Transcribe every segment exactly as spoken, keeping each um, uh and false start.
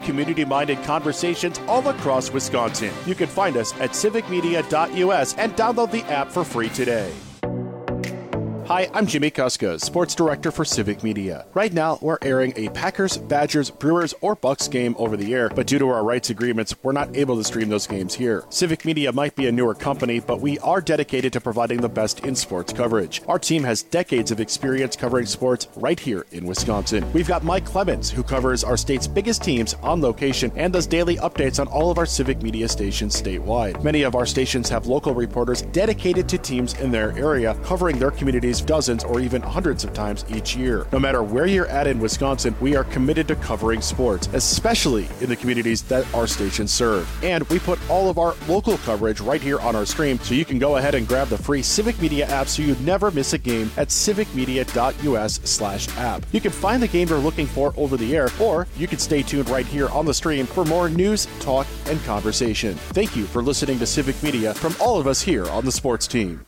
community-minded conversations all across Wisconsin. You can find us at civic media dot U S and download the app for free today. Hi, I'm Jimmy Kuska, Sports Director for Civic Media. Right now, we're airing a Packers, Badgers, Brewers, or Bucks game over the air, but due to our rights agreements, we're not able to stream those games here. Civic Media might be a newer company, but we are dedicated to providing the best in sports coverage. Our team has decades of experience covering sports right here in Wisconsin. We've got Mike Clemens, who covers our state's biggest teams on location and does daily updates on all of our Civic Media stations statewide. Many of our stations have local reporters dedicated to teams in their area, covering their communities dozens or even hundreds of times each year. No matter where you're at in Wisconsin, we are committed to covering sports, especially in the communities that our stations serve. And we put all of our local coverage right here on our stream, so you can go ahead and grab the free Civic Media app so you never miss a game at civic media dot U S slash app. You can find the game you're looking for over the air, or you can stay tuned right here on the stream for more news, talk, and conversation. Thank you for listening to Civic Media from all of us here on the sports team.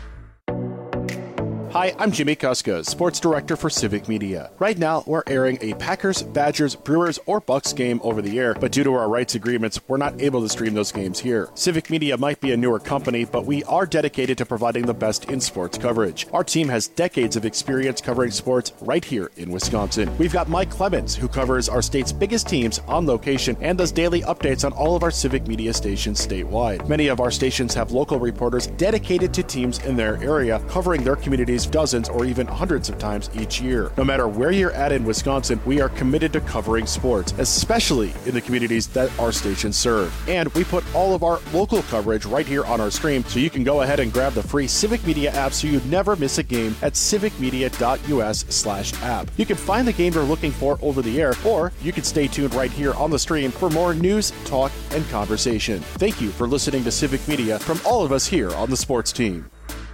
Hi, I'm Jimmy Kuska, Sports Director for Civic Media. Right now, we're airing a Packers, Badgers, Brewers, or Bucks game over the air, but due to our rights agreements, we're not able to stream those games here. Civic Media might be a newer company, but we are dedicated to providing the best in sports coverage. Our team has decades of experience covering sports right here in Wisconsin. We've got Mike Clemens, who covers our state's biggest teams on location and does daily updates on all of our Civic Media stations statewide. Many of our stations have local reporters dedicated to teams in their area, covering their communities dozens or even hundreds of times each year. No matter where you're at in Wisconsin, we are committed to covering sports, especially in the communities that our stations serve. And we put all of our local coverage right here on our stream, so you can go ahead and grab the free Civic Media app so you never miss a game at civic media dot U S slash app. You can find the game you're looking for over the air, or you can stay tuned right here on the stream for more news, talk, and conversation. Thank you for listening to Civic Media from all of us here on the sports team.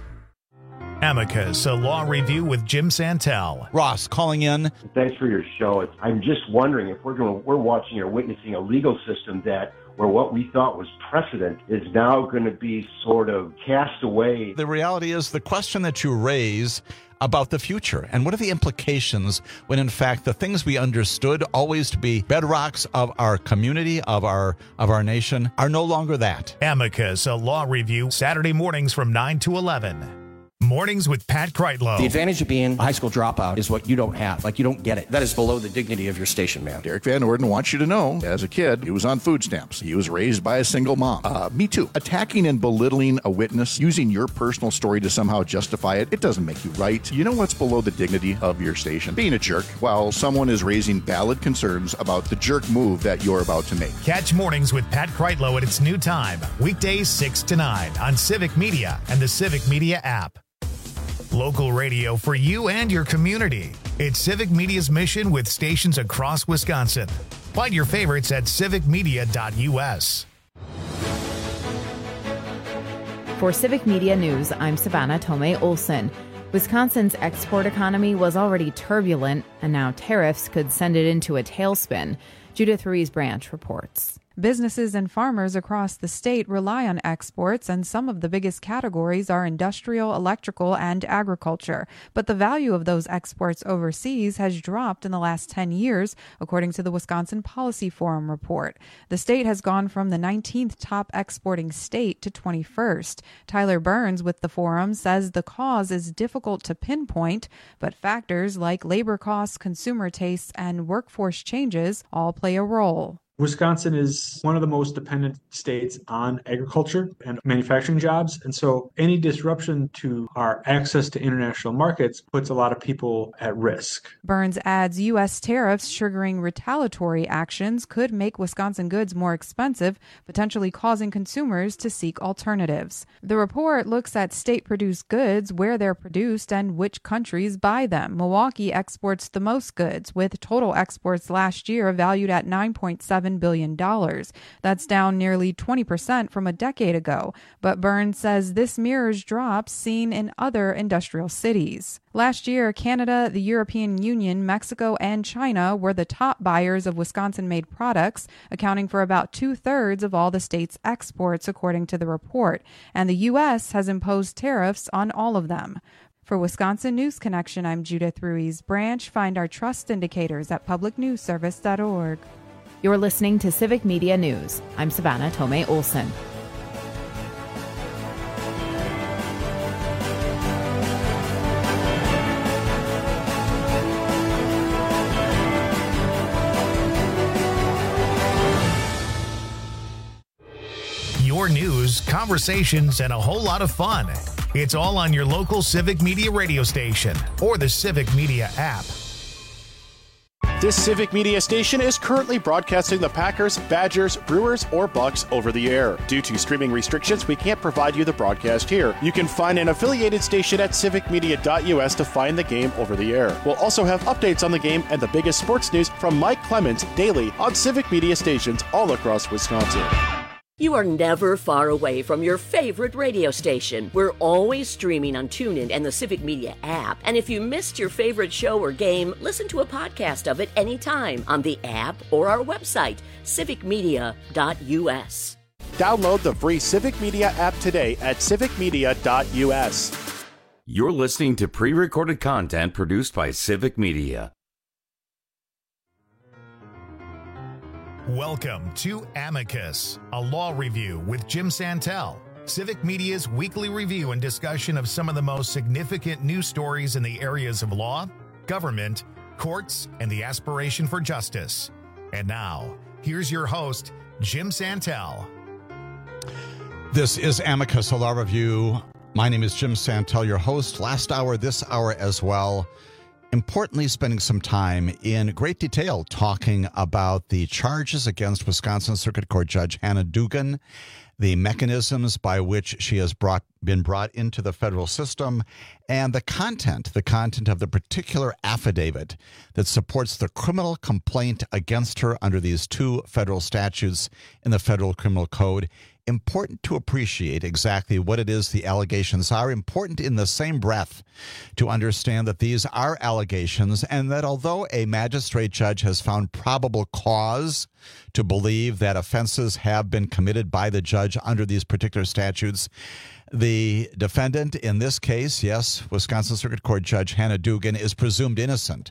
Amicus, a law review with Jim Santel. Ross calling in. Thanks for your show. It's, I'm just wondering if we're going, we're watching or witnessing a legal system that where what we thought was precedent is now going to be sort of cast away. The reality is the question that you raise about the future and what are the implications when in fact the things we understood always to be bedrocks of our community, of our of our nation, are no longer that. Amicus, a law review, Saturday mornings from nine to eleven. Mornings with Pat Kreitlow. The advantage of being a high school dropout is what you don't have. Like, you don't get it. That is below the dignity of your station, man. Derek Van Orden wants you to know, as a kid, he was on food stamps. He was raised by a single mom. Uh, me too. Attacking and belittling a witness, using your personal story to somehow justify it, it doesn't make you right. You know what's below the dignity of your station? Being a jerk while someone is raising valid concerns about the jerk move that you're about to make. Catch Mornings with Pat Kreitlow at its new time, weekdays six to nine on Civic Media and the Civic Media app. Local radio for you and your community. It's Civic Media's mission with stations across Wisconsin. Find your favorites at civic media dot U S. For Civic Media News, I'm Savannah Tomei Olson. Wisconsin's export economy was already turbulent, and now tariffs could send it into a tailspin. Judith Ruiz-Branch reports. Businesses and farmers across the state rely on exports, and some of the biggest categories are industrial, electrical, and agriculture. But the value of those exports overseas has dropped in the last ten years, according to the Wisconsin Policy Forum report. The state has gone from the nineteenth top exporting state to twenty-first. Tyler Burns with the forum says the cause is difficult to pinpoint, but factors like labor costs, consumer tastes, and workforce changes all play a role. Wisconsin is one of the most dependent states on agriculture and manufacturing jobs. And so any disruption to our access to international markets puts a lot of people at risk. Burns adds U S tariffs triggering retaliatory actions could make Wisconsin goods more expensive, potentially causing consumers to seek alternatives. The report looks at state-produced goods, where they're produced, and which countries buy them. Milwaukee exports the most goods, with total exports last year valued at nine point seven billion dollars. That's down nearly twenty percent from a decade ago, but Burns says this mirrors drops seen in other industrial cities. Last year, Canada, the European Union, Mexico, and China were the top buyers of Wisconsin-made products, accounting for about two-thirds of all the state's exports, according to the report, and the U S has imposed tariffs on all of them. For Wisconsin News Connection, I'm Judith Ruiz-Branch. Find our trust indicators at public news service dot org. You're listening to Civic Media News. I'm Savannah Tomei Olson. Your news, conversations, and a whole lot of fun. It's all on your local Civic Media radio station or the Civic Media app. This Civic Media station is currently broadcasting the Packers, Badgers, Brewers, or Bucks over the air. Due to streaming restrictions, we can't provide you the broadcast here. You can find an affiliated station at civic media dot U S to find the game over the air. We'll also have updates on the game and the biggest sports news from Mike Clemens daily on Civic Media stations all across Wisconsin. You are never far away from your favorite radio station. We're always streaming on TuneIn and the Civic Media app. And if you missed your favorite show or game, listen to a podcast of it anytime on the app or our website, civic media dot U S. Download the free Civic Media app today at civic media dot U S. You're listening to pre-recorded content produced by Civic Media. Welcome to Amicus, a law review with Jim Santel, Civic Media's weekly review and discussion of some of the most significant news stories in the areas of law, government, courts, and the aspiration for justice. And now, here's your host, Jim Santel. This is Amicus, a law review. My name is Jim Santel, your host. Last hour, this hour as well. Importantly, spending some time in great detail talking about the charges against Wisconsin Circuit Court Judge Hannah Dugan, the mechanisms by which she has brought been brought into the federal system, and the content, the content of the particular affidavit that supports the criminal complaint against her under these two federal statutes in the Federal Criminal Code. Important to appreciate exactly what it is the allegations are. Important in the same breath to understand that these are allegations and that although a magistrate judge has found probable cause to believe that offenses have been committed by the judge under these particular statutes, the defendant in this case, yes, Wisconsin Circuit Court Judge Hannah Dugan, is presumed innocent.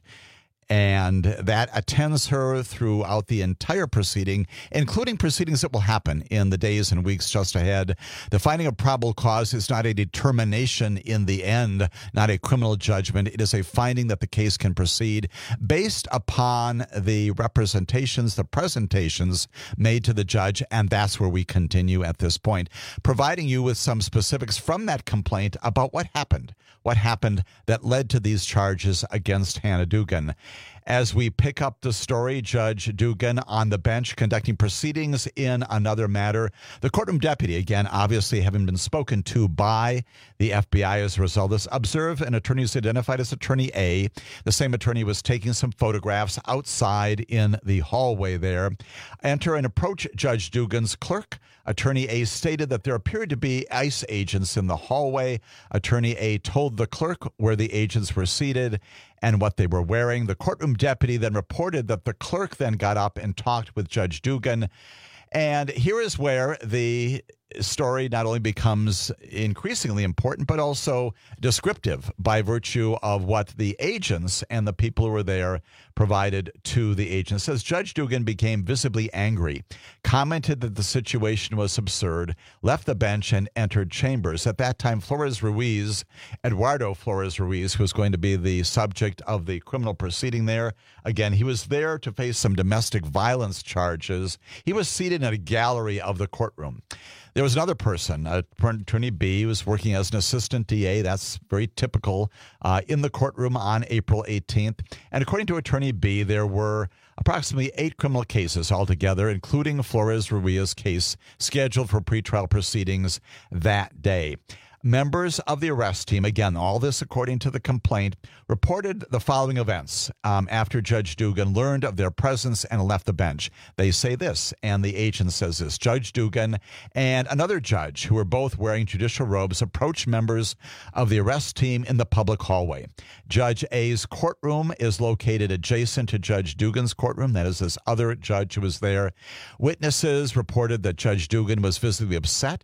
And that attends her throughout the entire proceeding, including proceedings that will happen in the days and weeks just ahead. The finding of probable cause is not a determination in the end, not a criminal judgment. It is a finding that the case can proceed based upon the representations, the presentations made to the judge, and that's where we continue at this point, providing you with some specifics from that complaint about what happened, what happened that led to these charges against Hannah Dugan. As we pick up the story, Judge Dugan on the bench conducting proceedings in another matter. The courtroom deputy, again, obviously having been spoken to by the F B I as a result of this, observed an attorney who's identified as Attorney A. The same attorney was taking some photographs outside in the hallway there. Enter and approach Judge Dugan's clerk. Attorney A stated that there appeared to be ICE agents in the hallway. Attorney A told the clerk where the agents were seated and what they were wearing. The courtroom deputy then reported that the clerk then got up and talked with Judge Dugan. And here is where the story not only becomes increasingly important, but also descriptive by virtue of what the agents and the people who were there provided to the agents. It says Judge Dugan became visibly angry, commented that the situation was absurd, left the bench and entered chambers. At that time, Flores Ruiz, Eduardo Flores Ruiz, who was going to be the subject of the criminal proceeding there, again, he was there to face some domestic violence charges. He was seated in a gallery of the courtroom. There was another person, Attorney B, who was working as an assistant D A. That's very typical uh, in the courtroom on April eighteenth. And according to Attorney B, there were approximately eight criminal cases altogether, including Flores Ruiz's case, scheduled for pretrial proceedings that day. Members of the arrest team, again, all this according to the complaint, reported the following events um, after Judge Dugan learned of their presence and left the bench. They say this, and the agent says this. Judge Dugan and another judge, who were both wearing judicial robes, approached members of the arrest team in the public hallway. Judge A's courtroom is located adjacent to Judge Dugan's courtroom. That is this other judge who was there. Witnesses reported that Judge Dugan was visibly upset.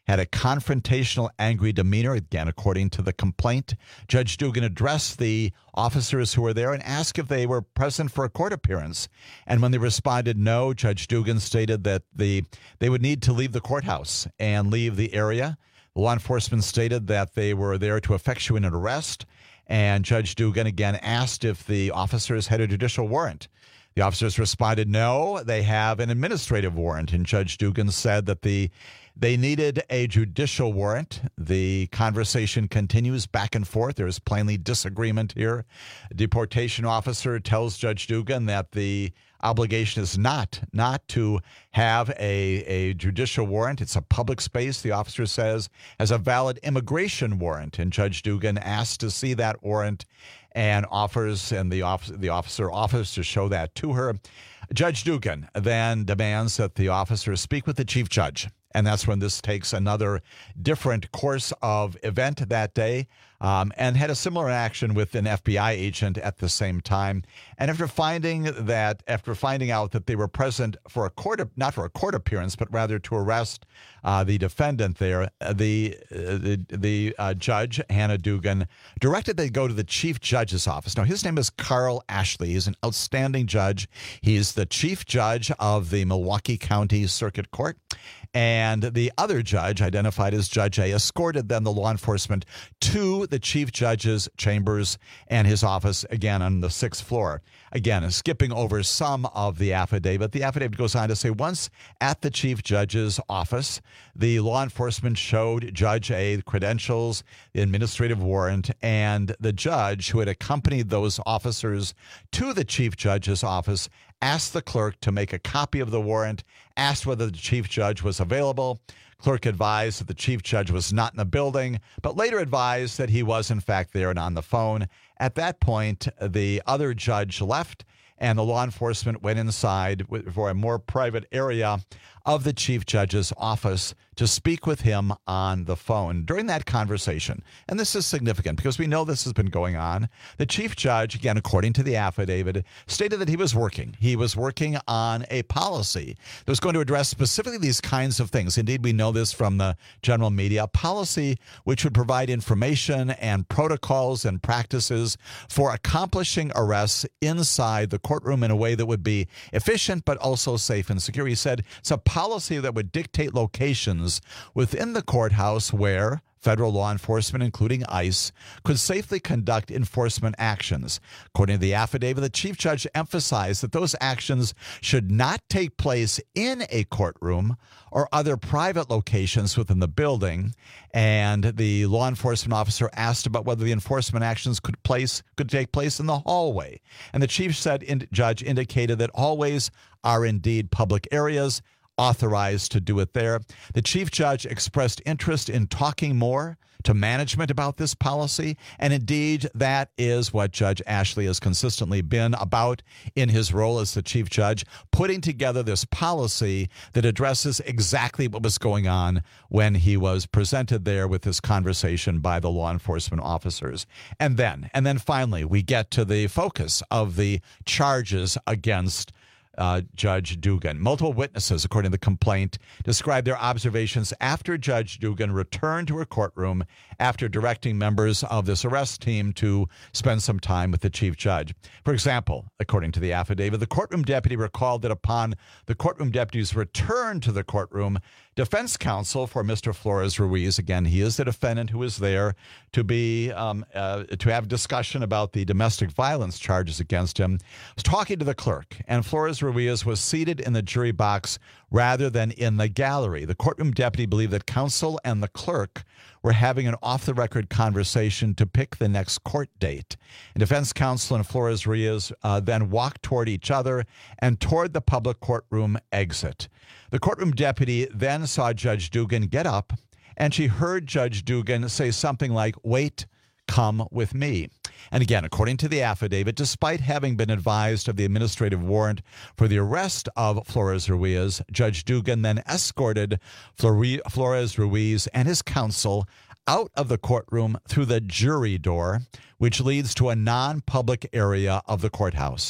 had a confrontational, angry demeanor. Again, according to the complaint, Judge Dugan addressed the officers who were there and asked if they were present for a court appearance. And when they responded no, Judge Dugan stated that the they would need to leave the courthouse and leave the area. Law enforcement stated that they were there to effectuate an arrest. And Judge Dugan again asked if the officers had a judicial warrant. The officers responded, no, they have an administrative warrant. And Judge Dugan said that the they needed a judicial warrant. The conversation continues back and forth. There is plainly disagreement here. A deportation officer tells Judge Dugan that the obligation is not not to have a, a judicial warrant. It's a public space, the officer says, has a valid immigration warrant. And Judge Dugan asked to see that warrant and offers, and the, off, the officer offers to show that to her. Judge Dugan then demands that the officer speak with the chief judge. And that's when this takes another different course of event that day, um, and had a similar action with an F B I agent at the same time. And after finding that, after finding out that they were present for a court, not for a court appearance, but rather to arrest uh, the defendant there, the uh, the, the uh, judge, Hannah Dugan, directed they go to the chief judge's office. Now, his name is Carl Ashley. He's an outstanding judge. He's the chief judge of the Milwaukee County Circuit Court. And the other judge, identified as Judge A, escorted then the law enforcement to the chief judge's chambers and his office, again, on the sixth floor. Again, skipping over some of the affidavit. The affidavit goes on to say, once at the chief judge's office, the law enforcement showed Judge A credentials, the administrative warrant, and the judge who had accompanied those officers to the chief judge's office asked the clerk to make a copy of the warrant, asked whether the chief judge was available. Clerk advised that the chief judge was not in the building, but later advised that he was, in fact, there and on the phone. At that point, the other judge left, and the law enforcement went inside for a more private area of the chief judge's office to speak with him on the phone. During that conversation, and this is significant because we know this has been going on, the chief judge, again, according to the affidavit, stated that he was working. He was working on a policy that was going to address specifically these kinds of things. Indeed, we know this from the general media, a policy which would provide information and protocols and practices for accomplishing arrests inside the courtroom in a way that would be efficient but also safe and secure. He said it's a policy that would dictate locations within the courthouse where federal law enforcement, including ICE, could safely conduct enforcement actions. According to the affidavit, the chief judge emphasized that those actions should not take place in a courtroom or other private locations within the building. And the law enforcement officer asked about whether the enforcement actions could place could take place in the hallway. And the chief said, in, judge indicated that hallways are indeed public areas, authorized to do it there. The chief judge expressed interest in talking more to management about this policy, and indeed that is what Judge Ashley has consistently been about in his role as the chief judge, putting together this policy that addresses exactly what was going on when he was presented there with this conversation by the law enforcement officers. And then, and then finally, we get to the focus of the charges against Uh, Judge Dugan. Multiple witnesses, according to the complaint, described their observations after Judge Dugan returned to her courtroom after directing members of this arrest team to spend some time with the chief judge. For example, according to the affidavit, the courtroom deputy recalled that upon the courtroom deputy's return to the courtroom, defense counsel for Mister Flores Ruiz, again, he is the defendant who was there to be um, uh, to have discussion about the domestic violence charges against him, was talking to the clerk, and Flores Ruiz was seated in the jury box rather than in the gallery. The courtroom deputy believed that counsel and the clerk were having an off-the-record conversation to pick the next court date. And defense counsel and Flores Ruiz uh, then walked toward each other and toward the public courtroom exit. The courtroom deputy then saw Judge Dugan get up, and she heard Judge Dugan say something like, "Wait, come with me." And again, according to the affidavit, despite having been advised of the administrative warrant for the arrest of Flores Ruiz, Judge Dugan then escorted Flores Ruiz and his counsel out of the courtroom through the jury door, which leads to a non-public area of the courthouse.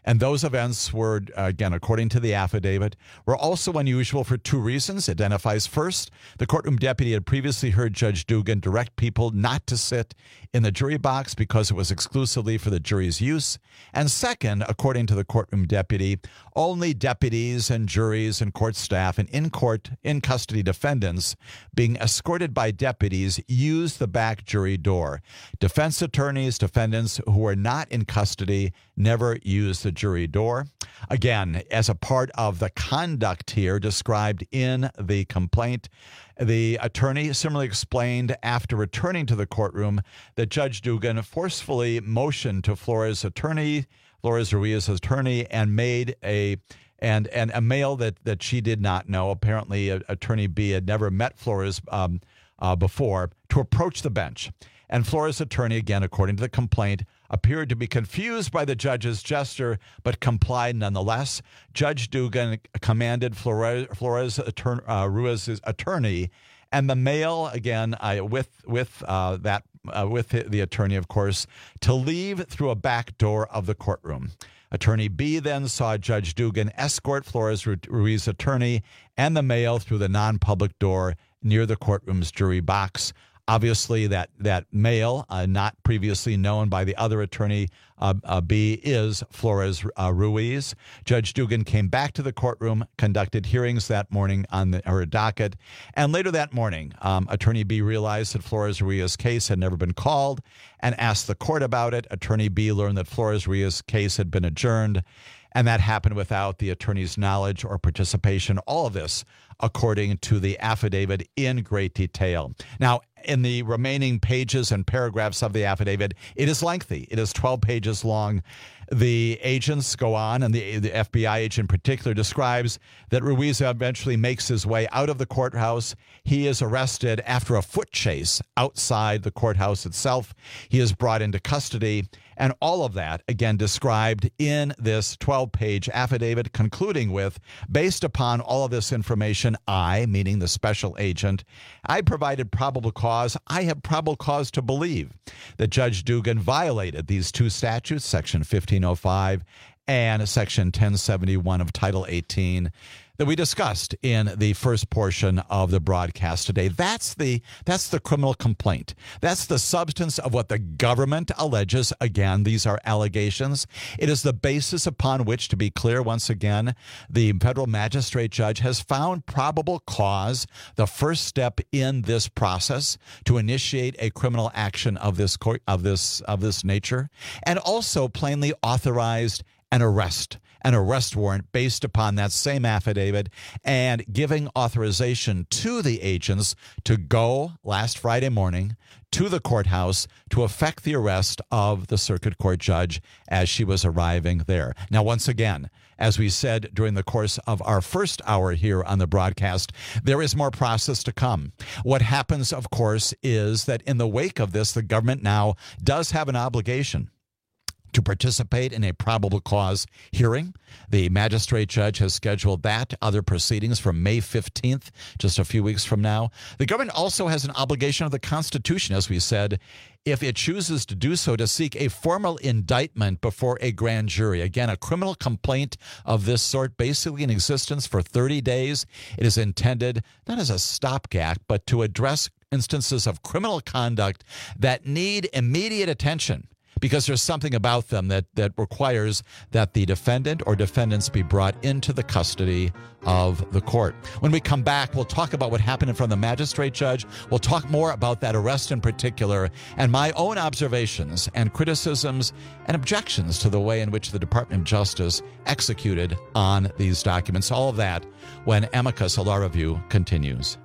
And those events were, again, according to the affidavit, were also unusual for two reasons. It identifies first, the courtroom deputy had previously heard Judge Dugan direct people not to sit in the jury box because it was exclusively for the jury's use. And second, according to the courtroom deputy, only deputies and juries and court staff and in-court, in-custody defendants being escorted by deputies use the back jury door. Defense attorneys, defendants who were not in custody never use the jury door. Again, as a part of the conduct here described in the complaint, the attorney similarly explained after returning to the courtroom that Judge Dugan forcefully motioned to Flores' attorney, Flores Ruiz's attorney, and made a and and a male that that she did not know. Apparently, uh, Attorney B had never met Flores um, uh, before, to approach the bench. And Flores' attorney, again, according to the complaint, appeared to be confused by the judge's gesture, but complied nonetheless. Judge Dugan commanded Flores, Flores attorney, uh, Ruiz's attorney, and the male, again, uh, with with uh, that uh, with the attorney, of course, to leave through a back door of the courtroom. Attorney B then saw Judge Dugan escort Flores Ruiz's attorney and the male through the non-public door near the courtroom's jury box. Obviously, that that male, uh, not previously known by the other attorney, uh, uh, B, is Flores uh, Ruiz. Judge Dugan came back to the courtroom, conducted hearings that morning on the, her docket, and later that morning, um, Attorney B realized that Flores Ruiz's case had never been called and asked the court about it. Attorney B learned that Flores Ruiz's case had been adjourned, and that happened without the attorney's knowledge or participation. All of this, according to the affidavit, in great detail. Now, in the remaining pages and paragraphs of the affidavit, it is lengthy. It is twelve pages long. The agents go on, and the, the F B I agent in particular describes that Ruiz eventually makes his way out of the courthouse. He is arrested after a foot chase outside the courthouse itself. He is brought into custody, and all of that, again, described in this twelve-page affidavit, concluding with, based upon all of this information, I, meaning the special agent, I provided probable cause. I have probable cause to believe that Judge Dugan violated these two statutes, Section fifteen oh five and Section ten seventy-one of Title eighteen, that we discussed in the first portion of the broadcast today. That's the that's the criminal complaint. That's the substance of what the government alleges. Again, these are allegations. It is the basis upon which, to be clear once again, the federal magistrate judge has found probable cause, the first step in this process to initiate a criminal action of this court, of this of this nature, and also plainly authorized an arrest. An arrest warrant based upon that same affidavit, and giving authorization to the agents to go last Friday morning to the courthouse to effect the arrest of the circuit court judge as she was arriving there. Now, once again, as we said during the course of our first hour here on the broadcast, there is more process to come. What happens, of course, is that in the wake of this, the government now does have an obligation to participate in a probable cause hearing. The magistrate judge has scheduled that, other proceedings for May fifteenth, just a few weeks from now. The government also has an obligation of the Constitution, as we said, if it chooses to do so, to seek a formal indictment before a grand jury. Again, a criminal complaint of this sort, basically in existence for thirty days. It is intended not as a stopgap, but to address instances of criminal conduct that need immediate attention, because there's something about them that, that requires that the defendant or defendants be brought into the custody of the court. When we come back, we'll talk about what happened in front of the magistrate judge. We'll talk more about that arrest in particular, and my own observations and criticisms and objections to the way in which the Department of Justice executed on these documents. All of that when Amicus, a law review, continues.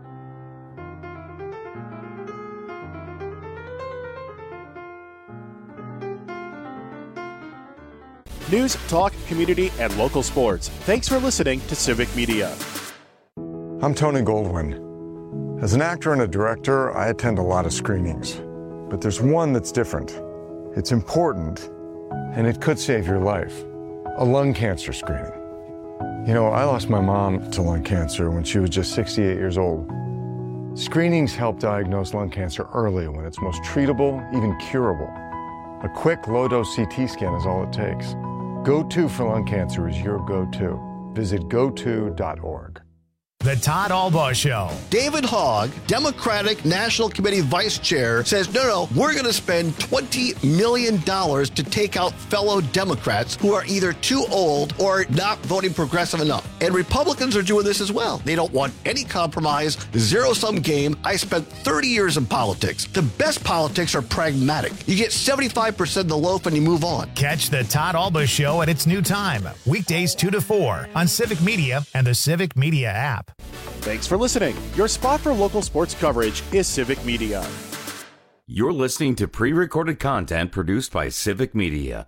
News, talk, community, and local sports. Thanks for listening to Civic Media. I'm Tony Goldwyn. As an actor and a director, I attend a lot of screenings. But there's one that's different. It's important, and it could save your life. A lung cancer screening. You know, I lost my mom to lung cancer when she was just sixty-eight years old. Screenings help diagnose lung cancer early when it's most treatable, even curable. A quick, low-dose C T scan is all it takes. GoTo for lung cancer is your go-to. Visit go to dot org. The Todd Albaugh Show. David Hogg, Democratic National Committee Vice Chair, says, no, no, we're going to spend twenty million dollars to take out fellow Democrats who are either too old or not voting progressive enough. And Republicans are doing this as well. They don't want any compromise, zero-sum game. I spent thirty years in politics. The best politics are pragmatic. You get seventy-five percent of the loaf and you move on. Catch the Todd Albaugh Show at its new time, weekdays two to four on Civic Media and the Civic Media app. Thanks for listening. Your spot for local sports coverage is Civic Media. You're listening to pre-recorded content produced by Civic Media.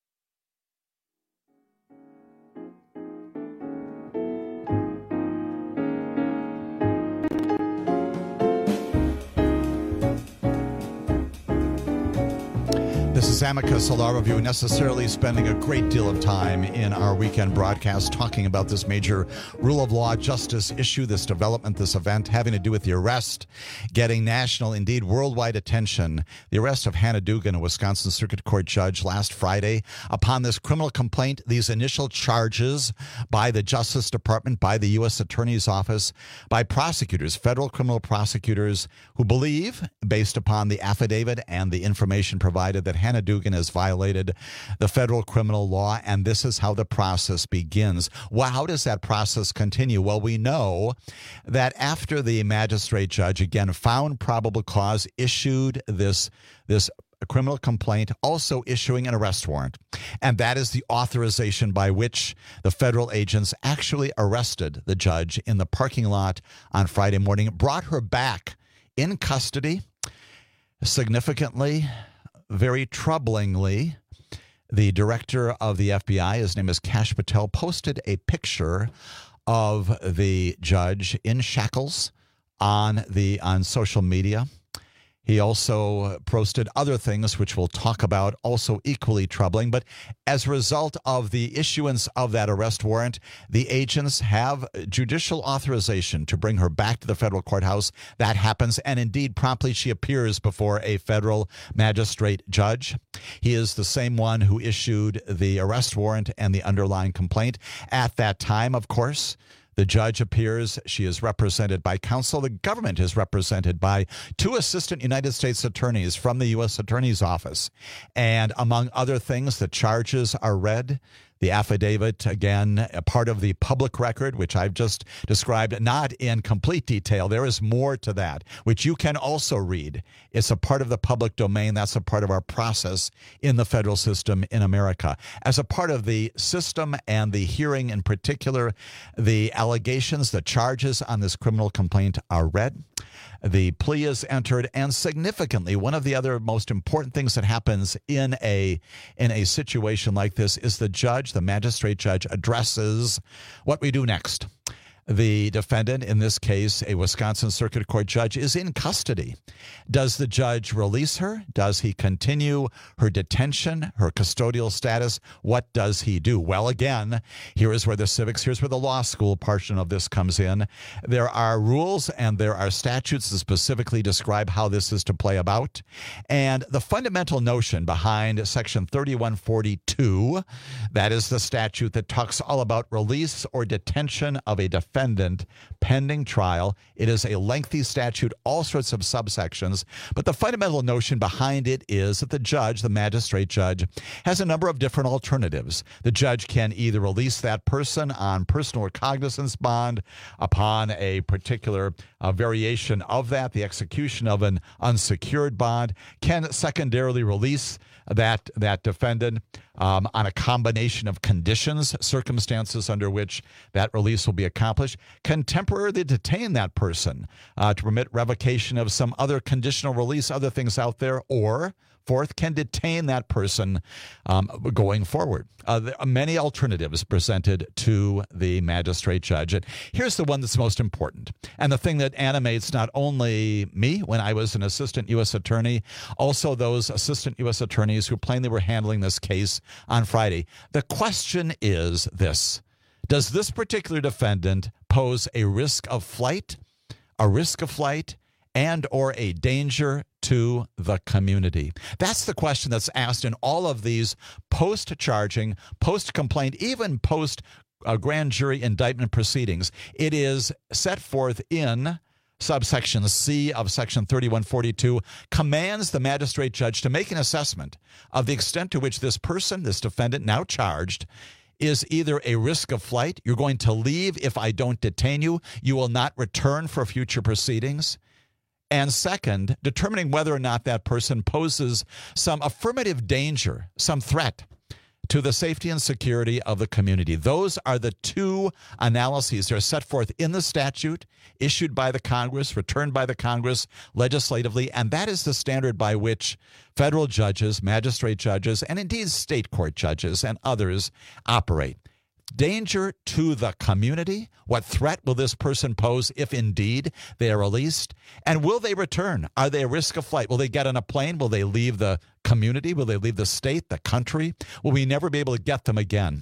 This is Amicus, a law review, necessarily spending a great deal of time in our weekend broadcast talking about this major rule of law justice issue, this development, this event having to do with the arrest, getting national, indeed worldwide attention, the arrest of Hannah Dugan, a Wisconsin Circuit Court judge, last Friday upon this criminal complaint, these initial charges by the Justice Department, by the U S Attorney's Office, by prosecutors, federal criminal prosecutors who believe, based upon the affidavit and the information provided, that Hannah Dugan has violated the federal criminal law, and this is how the process begins. Well, how does that process continue? Well, we know that after the magistrate judge, again, found probable cause, issued this, this criminal complaint, also issuing an arrest warrant, and that is the authorization by which the federal agents actually arrested the judge in the parking lot on Friday morning, brought her back in custody. Significantly, very troublingly, the director of the F B I, his name is Kash Patel, posted a picture of the judge in shackles on the on social media. He also posted other things, which we'll talk about, also equally troubling. But as a result of the issuance of that arrest warrant, the agents have judicial authorization to bring her back to the federal courthouse. That happens, and indeed, promptly she appears before a federal magistrate judge. He is the same one who issued the arrest warrant and the underlying complaint. At that time, of course, the judge appears. She is represented by counsel. The government is represented by two assistant United States attorneys from the U S Attorney's Office. And among other things, the charges are read. The affidavit, again, a part of the public record, which I've just described, not in complete detail. There is more to that, which you can also read. It's a part of the public domain. That's a part of our process in the federal system in America. As a part of the system and the hearing in particular, the allegations, the charges on this criminal complaint are read. The plea is entered, and significantly, one of the other most important things that happens in a in a situation like this is the judge, the magistrate judge, addresses what we do next. The defendant, in this case, a Wisconsin Circuit Court judge, is in custody. Does the judge release her? Does he continue her detention, her custodial status? What does he do? Well, again, here is where the civics, here's where the law school portion of this comes in. There are rules and there are statutes that specifically describe how this is to play about. And the fundamental notion behind Section thirty-one forty-two, that is the statute that talks all about release or detention of a defendant defendant pending trial. It is a lengthy statute, all sorts of subsections, but the fundamental notion behind it is that the judge, the magistrate judge, has a number of different alternatives. The judge can either release that person on personal recognizance bond upon a particular uh, variation of that, the execution of an unsecured bond, can secondarily release that that defendant um, on a combination of conditions, circumstances under which that release will be accomplished, can temporarily detain that person uh, to permit revocation of some other conditional release, other things out there, or fourth, can detain that person um, going forward. Uh, there are many alternatives presented to the magistrate judge. And here's the one that's most important, and the thing that animates not only me when I was an assistant U S attorney, also those assistant U S attorneys who plainly were handling this case on Friday. The question is this: does this particular defendant pose a risk of flight, a risk of flight, and or a danger to the community? That's the question that's asked in all of these post-charging, post-complaint, even post-grand jury indictment proceedings. It is set forth in subsection C of section thirty-one forty-two, commands the magistrate judge to make an assessment of the extent to which this person, this defendant now charged, is either a risk of flight, you're going to leave if I don't detain you, you will not return for future proceedings, and second, determining whether or not that person poses some affirmative danger, some threat to the safety and security of the community. Those are the two analyses that are set forth in the statute, issued by the Congress, returned by the Congress legislatively, and that is the standard by which federal judges, magistrate judges, and indeed state court judges and others operate. Danger to the community. What threat will this person pose if indeed they are released? And will they return? Are they a risk of flight? Will they get on a plane? Will they leave the community? Will they leave the state, the country? Will we never be able to get them again?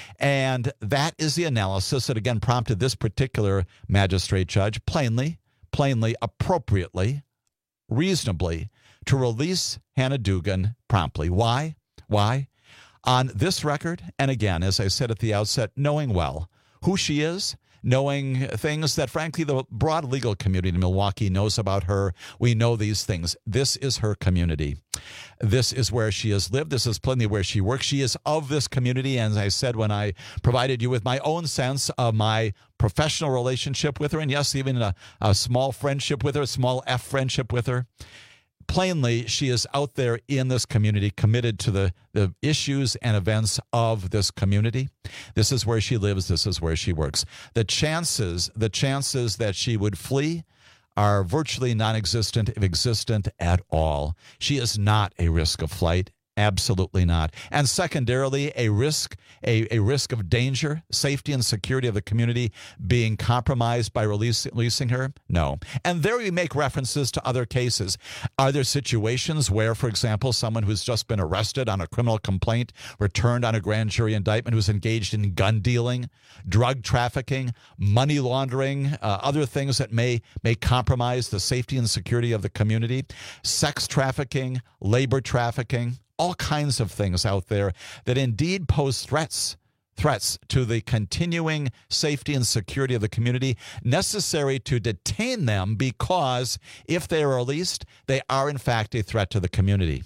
And that is the analysis that again prompted this particular magistrate judge plainly, plainly, appropriately, reasonably to release Hannah Dugan promptly. Why? Why? On this record, and again, as I said at the outset, knowing well who she is, knowing things that, frankly, the broad legal community in Milwaukee knows about her. We know these things. This is her community. This is where she has lived. This is plainly where she works. She is of this community. And as I said, when I provided you with my own sense of my professional relationship with her, and yes, even a, a small friendship with her, a small F friendship with her, plainly, she is out there in this community, committed to the, the issues and events of this community. This is where she lives. This is where she works. The chances, the chances that she would flee are virtually non-existent, if existent at all. She is not a risk of flight. Absolutely not. And secondarily, a risk, a, a risk of danger, safety and security of the community being compromised by release, releasing her? No. And there we make references to other cases. Are there situations where, for example, someone who's just been arrested on a criminal complaint, returned on a grand jury indictment, who's engaged in gun dealing, drug trafficking, money laundering, uh, other things that may, may compromise the safety and security of the community, sex trafficking, labor trafficking, all kinds of things out there that indeed pose threats, threats to the continuing safety and security of the community necessary to detain them because if they are released, they are in fact a threat to the community.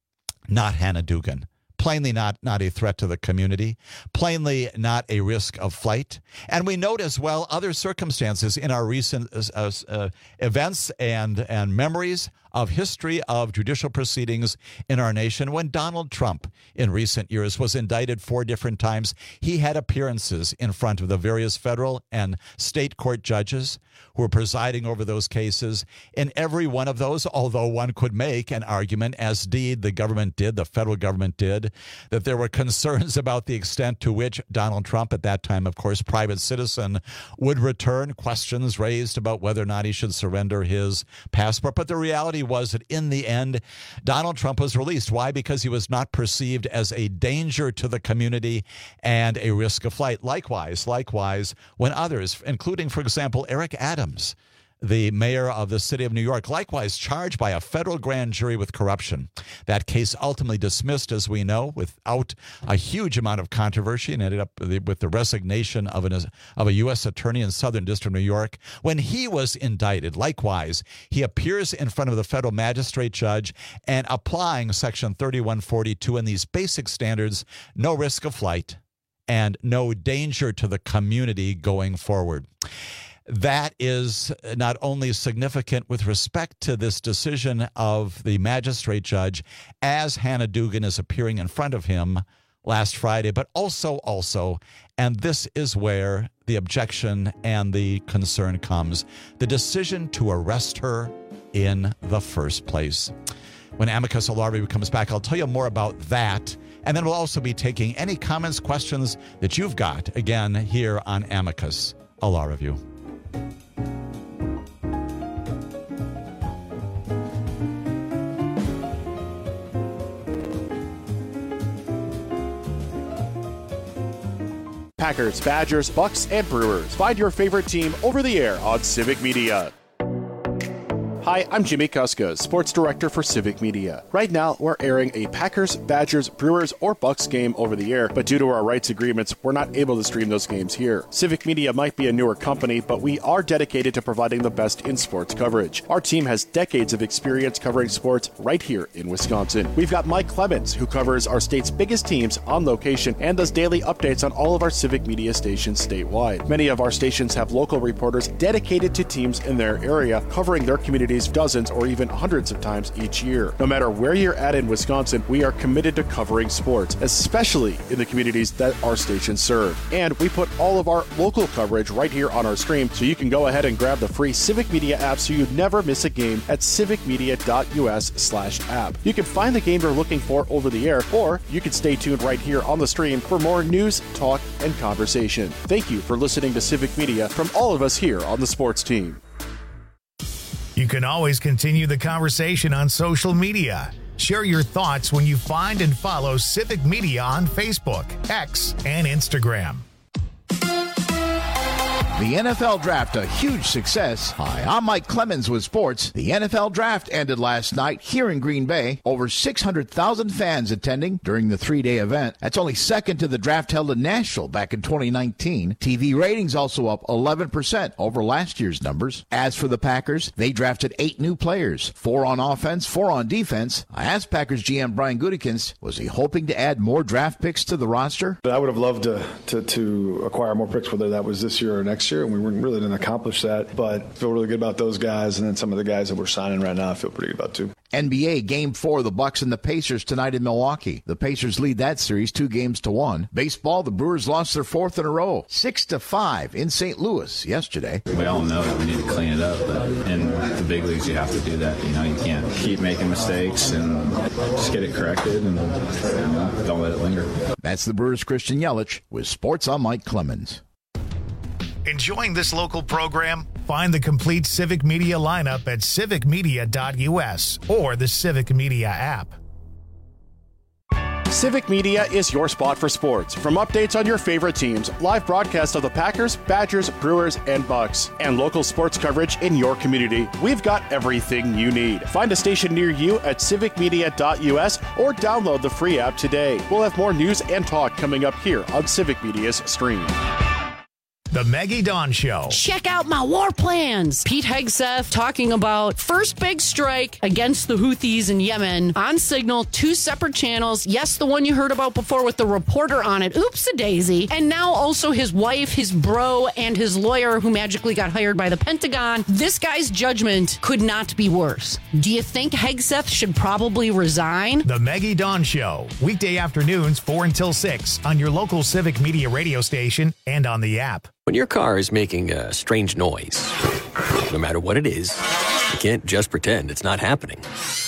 Not Hannah Dugan. Plainly not, not a threat to the community, plainly not a risk of flight. And we note as well other circumstances in our recent uh, uh, events and, and memories of history of judicial proceedings in our nation. When Donald Trump in recent years was indicted four different times, he had appearances in front of the various federal and state court judges who were presiding over those cases. In every one of those, although one could make an argument, as indeed the government did, the federal government did, that there were concerns about the extent to which Donald Trump, at that time, of course, private citizen, would return, questions raised about whether or not he should surrender his passport. But the reality was that in the end, Donald Trump was released. Why? Because he was not perceived as a danger to the community and a risk of flight. Likewise, likewise, when others, including, for example, Eric Adams, the mayor of the city of New York, likewise charged by a federal grand jury with corruption. That case ultimately dismissed, as we know, without a huge amount of controversy and ended up with the resignation of, an, of a U S attorney in Southern District of New York. When he was indicted, likewise, he appears in front of the federal magistrate judge and applying Section thirty-one forty-two and these basic standards, no risk of flight and no danger to the community going forward. That is not only significant with respect to this decision of the magistrate judge as Hannah Dugan is appearing in front of him last Friday, but also, also, and this is where the objection and the concern comes, the decision to arrest her in the first place. When Amicus Law Review comes back, I'll tell you more about that. And then we'll also be taking any comments, questions that you've got, again, here on Amicus Law Review. Packers, Badgers, Bucks, and Brewers. Find your favorite team over the air on Civic Media. Hi, I'm Jimmy Kuska, Sports Director for Civic Media. Right now, we're airing a Packers, Badgers, Brewers, or Bucks game over the air, but due to our rights agreements, we're not able to stream those games here. Civic Media might be a newer company, but we are dedicated to providing the best in sports coverage. Our team has decades of experience covering sports right here in Wisconsin. We've got Mike Clemens, who covers our state's biggest teams on location and does daily updates on all of our Civic Media stations statewide. Many of our stations have local reporters dedicated to teams in their area, covering their communities dozens or even hundreds of times each year. No matter where you're at in Wisconsin, we are committed to covering sports, especially in the communities that our stations serve. And we put all of our local coverage right here on our stream, so you can go ahead and grab the free Civic Media app so you never miss a game at civicmedia.us slash app. You can find the game you're looking for over the air, or you can stay tuned right here on the stream for more news, talk, and conversation. Thank you for listening to Civic Media from all of us here on the sports team. You can always continue the conversation on social media. Share your thoughts when you find and follow Civic Media on Facebook, X, and Instagram. The N F L Draft, a huge success. Hi, I'm Mike Clemens with sports. The N F L Draft ended last night here in Green Bay. Over six hundred thousand fans attending during the three-day event. That's only second to the draft held in Nashville back in twenty nineteen. T V ratings also up eleven percent over last year's numbers. As for the Packers, they drafted eight new players, four on offense, four on defense. I asked Packers G M Brian Gutekunst, was he hoping to add more draft picks to the roster? I would have loved to, to, to acquire more picks, whether that was this year or next year, and we really didn't accomplish that, but I feel really good about those guys, and then some of the guys that we're signing right now I feel pretty good about too. N B A Game four, the Bucks and the Pacers tonight in Milwaukee. The Pacers lead that series two games to one. Baseball, the Brewers lost their fourth in a row, six to five in Saint Louis yesterday. We all know that we need to clean it up, but in the big leagues you have to do that. You know, you can't keep making mistakes, and just get it corrected and you know, don't let it linger. That's the Brewers' Christian Yelich with Sports. I'm Mike Clemens. Enjoying this local program? Find the complete Civic Media lineup at civic media dot u s or the Civic Media app. Civic Media is your spot for sports. From updates on your favorite teams, live broadcasts of the Packers, Badgers, Brewers, and Bucks, and local sports coverage in your community, we've got everything you need. Find a station near you at civic media dot u s or download the free app today. We'll have more news and talk coming up here on Civic Media's stream. The Maggie Dawn Show. Check out my war plans. Pete Hegseth talking about first big strike against the Houthis in Yemen on Signal, two separate channels. Yes, the one you heard about before with the reporter on it. Oops-a-daisy. And now also his wife, his bro, and his lawyer who magically got hired by the Pentagon. This guy's judgment could not be worse. Do you think Hegseth should probably resign? The Maggie Dawn Show. Weekday afternoons, four until six on your local Civic Media radio station and on the app. When your car is making a strange noise, no matter what it is, you can't just pretend it's not happening.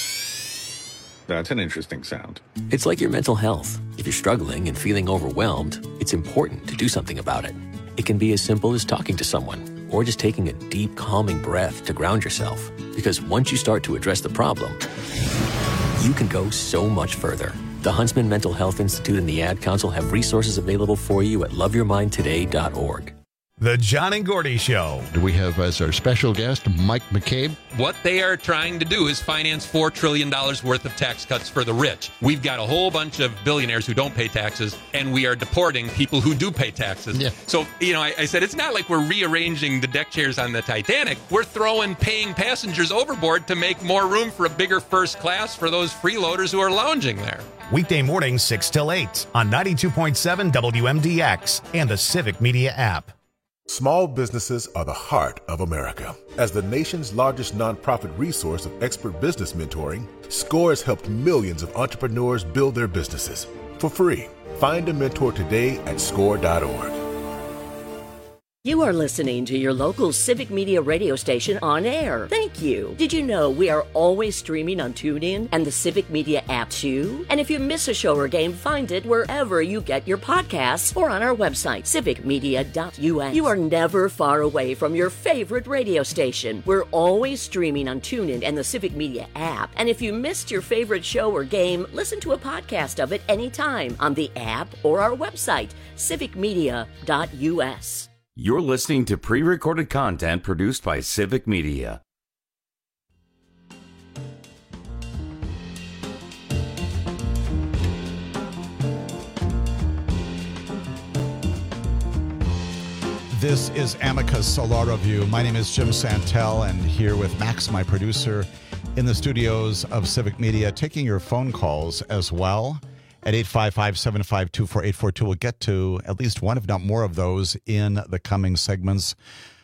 That's an interesting sound. It's like your mental health. If you're struggling and feeling overwhelmed, it's important to do something about it. It can be as simple as talking to someone or just taking a deep, calming breath to ground yourself. Because once you start to address the problem, you can go so much further. The Huntsman Mental Health Institute and the Ad Council have resources available for you at love your mind today dot org. The John and Gordy Show. Do we have as our special guest Mike McCabe? What they are trying to do is finance four trillion dollars worth of tax cuts for the rich. We've got a whole bunch of billionaires who don't pay taxes, and we are deporting people who do pay taxes. Yeah. So, you know, I, I said it's not like we're rearranging the deck chairs on the Titanic. We're throwing paying passengers overboard to make more room for a bigger first class for those freeloaders who are lounging there. Weekday mornings, six till eight on ninety-two point seven W M D X and the Civic Media app. Small businesses are the heart of America. As the nation's largest nonprofit resource of expert business mentoring, SCORE has helped millions of entrepreneurs build their businesses for free. Find a mentor today at score dot org. You are listening to your local Civic Media radio station on air. Thank you. Did you know we are always streaming on TuneIn and the Civic Media app too? And if you miss a show or game, find it wherever you get your podcasts or on our website, civic media dot u s. You are never far away from your favorite radio station. We're always streaming on TuneIn and the Civic Media app. And if you missed your favorite show or game, listen to a podcast of it anytime on the app or our website, civic media dot u s. You're listening to pre-recorded content produced by Civic Media. This is Amicus Law Review. My name is Jim Santel, and here with Max, my producer, in the studios of Civic Media, taking your phone calls as well at eight five five, seven five two, four eight four two. We'll get to at least one, if not more, of those in the coming segments.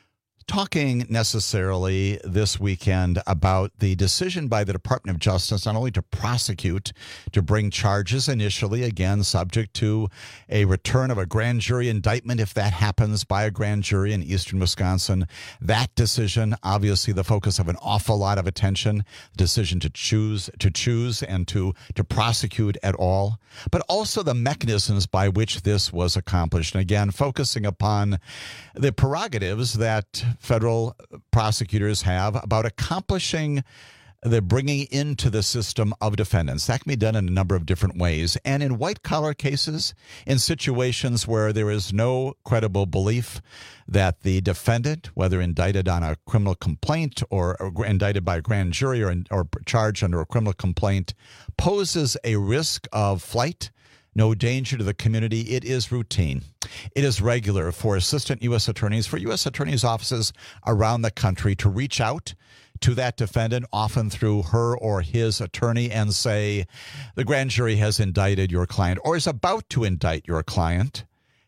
Talking necessarily this weekend about the decision by the Department of Justice not only to prosecute, to bring charges initially, again, subject to a return of a grand jury indictment if that happens by a grand jury in eastern Wisconsin. That decision, obviously the focus of an awful lot of attention, the decision to choose to choose and to, to prosecute at all, but also the mechanisms by which this was accomplished. And again, focusing upon the prerogatives that federal prosecutors have about accomplishing the bringing into the system of defendants. That can be done in a number of different ways. And in white-collar cases, in situations where there is no credible belief that the defendant, whether indicted on a criminal complaint or, or indicted by a grand jury or, or charged under a criminal complaint, poses a risk of flight, no danger to the community, it is routine. It is regular for assistant U S attorneys, for U S attorneys' offices around the country to reach out to that defendant, often through her or his attorney, and say, the grand jury has indicted your client or is about to indict your client.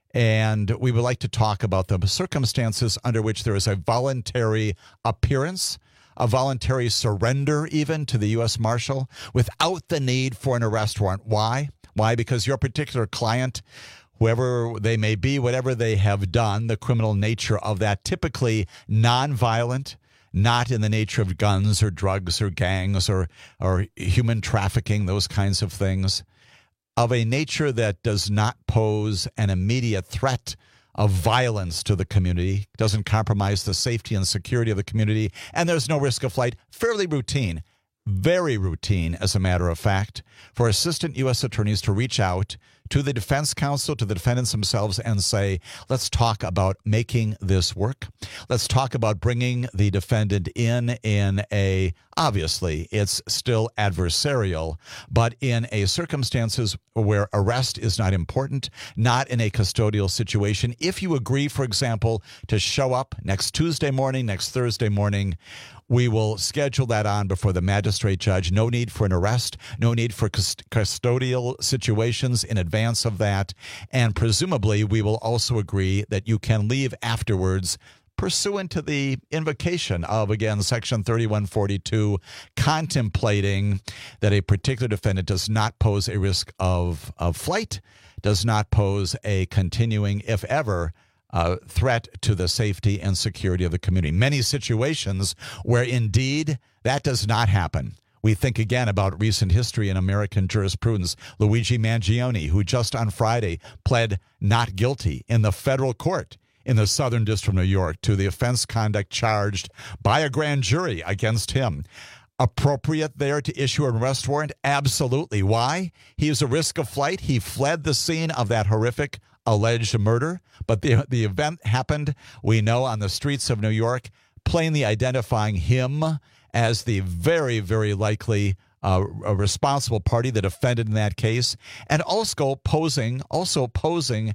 And we would like to talk about the circumstances under which there is a voluntary appearance, a voluntary surrender even to the U S Marshal without the need for an arrest warrant. Why? Why? Because your particular client, whoever they may be, whatever they have done, the criminal nature of that, typically nonviolent, not in the nature of guns or drugs or gangs or, or human trafficking, those kinds of things, of a nature that does not pose an immediate threat of violence to the community, doesn't compromise the safety and security of the community, and there's no risk of flight. Fairly routine. Very routine, as a matter of fact, for assistant U S attorneys to reach out to the defense counsel, to the defendants themselves, and say, let's talk about making this work. Let's talk about bringing the defendant in in a, obviously, it's still adversarial, but in a circumstances where arrest is not important, not in a custodial situation. If you agree, for example, to show up next Tuesday morning, next Thursday morning, we will schedule that on before the magistrate judge. No need for an arrest, no need for cust- custodial situations in advance of that. And presumably, we will also agree that you can leave afterwards pursuant to the invocation of, again, Section thirty-one forty-two, contemplating that a particular defendant does not pose a risk of, of flight, does not pose a continuing, if ever, Uh, threat to the safety and security of the community. Many situations where indeed that does not happen. We think again about recent history in American jurisprudence. Luigi Mangione, who just on Friday pled not guilty in the federal court in the Southern District of New York to the offense conduct charged by a grand jury against him. Appropriate there to issue an arrest warrant? Absolutely. Why? He is a risk of flight. He fled the scene of that horrific alleged murder, but the the event happened, we know, on the streets of New York, plainly identifying him as the very, very likely uh, responsible party, the defendant in that case, and also posing, also posing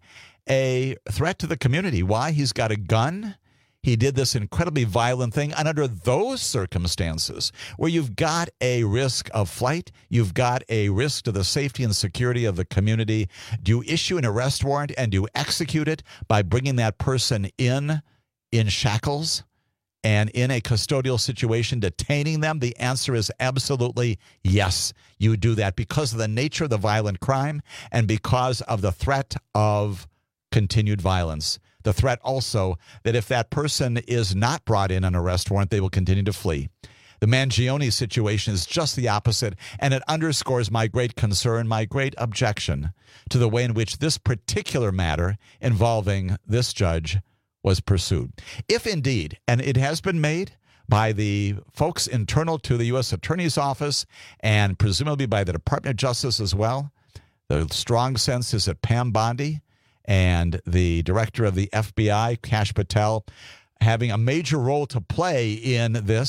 a threat to the community. Why? He's got a gun. He did this incredibly violent thing. And under those circumstances, where you've got a risk of flight, you've got a risk to the safety and security of the community, do you issue an arrest warrant and do you execute it by bringing that person in, in shackles and in a custodial situation, detaining them? The answer is absolutely yes, you do that because of the nature of the violent crime and because of the threat of continued violence. The threat also that if that person is not brought in on an arrest warrant, they will continue to flee. The Mangione situation is just the opposite, and it underscores my great concern, my great objection to the way in which this particular matter involving this judge was pursued. If indeed, and it has been made by the folks internal to the U S Attorney's Office and presumably by the Department of Justice as well, the strong sense is that Pam Bondi and the director of the F B I, Kash Patel, having a major role to play in this,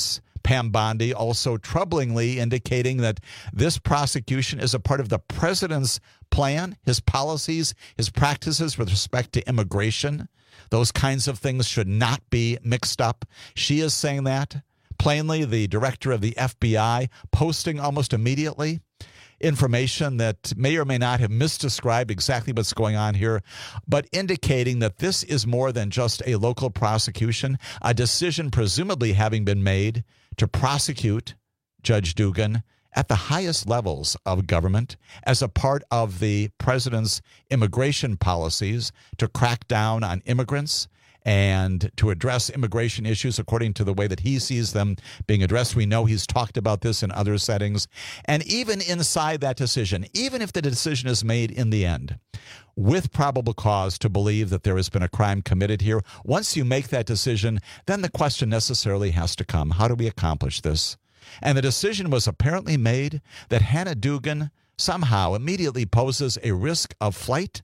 Pam Bondi also troublingly indicating that this prosecution is a part of the president's plan, his policies, his practices with respect to immigration. Those kinds of things should not be mixed up. She is saying that. Plainly, the director of the F B I posting almost immediately information that may or may not have misdescribed exactly what's going on here, but indicating that this is more than just a local prosecution, a decision presumably having been made to prosecute Judge Dugan at the highest levels of government as a part of the president's immigration policies to crack down on immigrants and to address immigration issues according to the way that he sees them being addressed. We know he's talked about this in other settings. And even inside that decision, even if the decision is made in the end with probable cause to believe that there has been a crime committed here, once you make that decision, then the question necessarily has to come, how do we accomplish this? And the decision was apparently made that Hannah Dugan somehow immediately poses a risk of flight,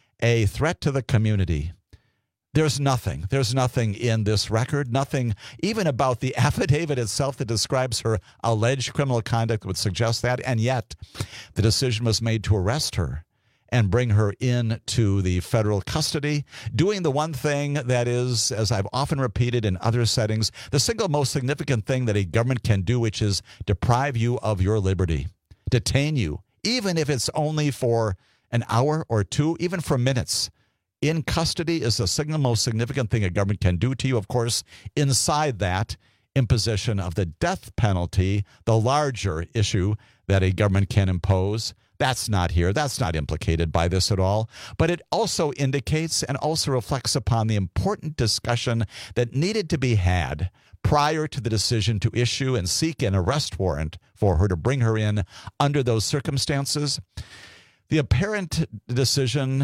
a threat to the community. There's nothing. There's nothing in this record, nothing even about the affidavit itself that describes her alleged criminal conduct would suggest that. And yet the decision was made to arrest her and bring her into the federal custody, doing the one thing that is, as I've often repeated in other settings, the single most significant thing that a government can do, which is deprive you of your liberty, detain you, even if it's only for an hour or two, even for minutes. In custody is the single most significant thing a government can do to you. Of course, inside that, imposition of the death penalty, the larger issue that a government can impose, that's not here. That's not implicated by this at all. But it also indicates and also reflects upon the important discussion that needed to be had prior to the decision to issue and seek an arrest warrant for her, to bring her in under those circumstances. The apparent decision